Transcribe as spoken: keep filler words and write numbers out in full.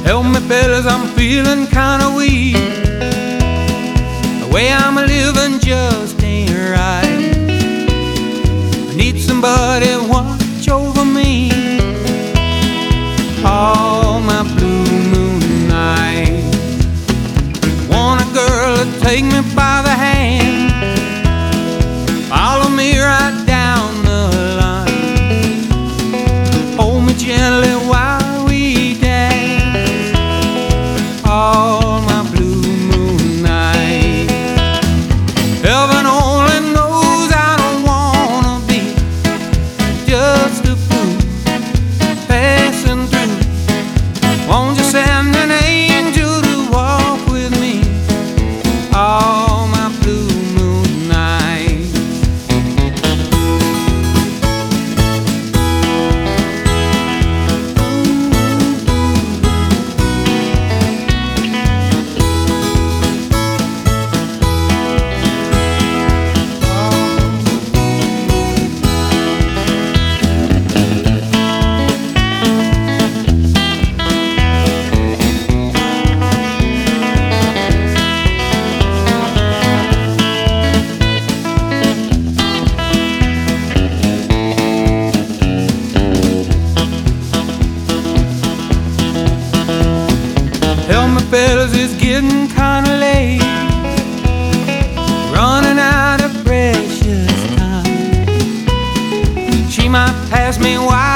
Help me, fellas, I'm feeling kinda weak. The way I'm living just ain't right. I need somebody to watch over me all my blue moon nights. Want a girl to take me by the hand, follow me right down the line, hold me gently while we dance all my blue moon nights. Heaven only knows I don't wanna be just a fool passing through. Won't you send an angel to walk with me all my blue moon nights? Help me, fellas, it's getting kinda late, running out of precious time. She might pass me while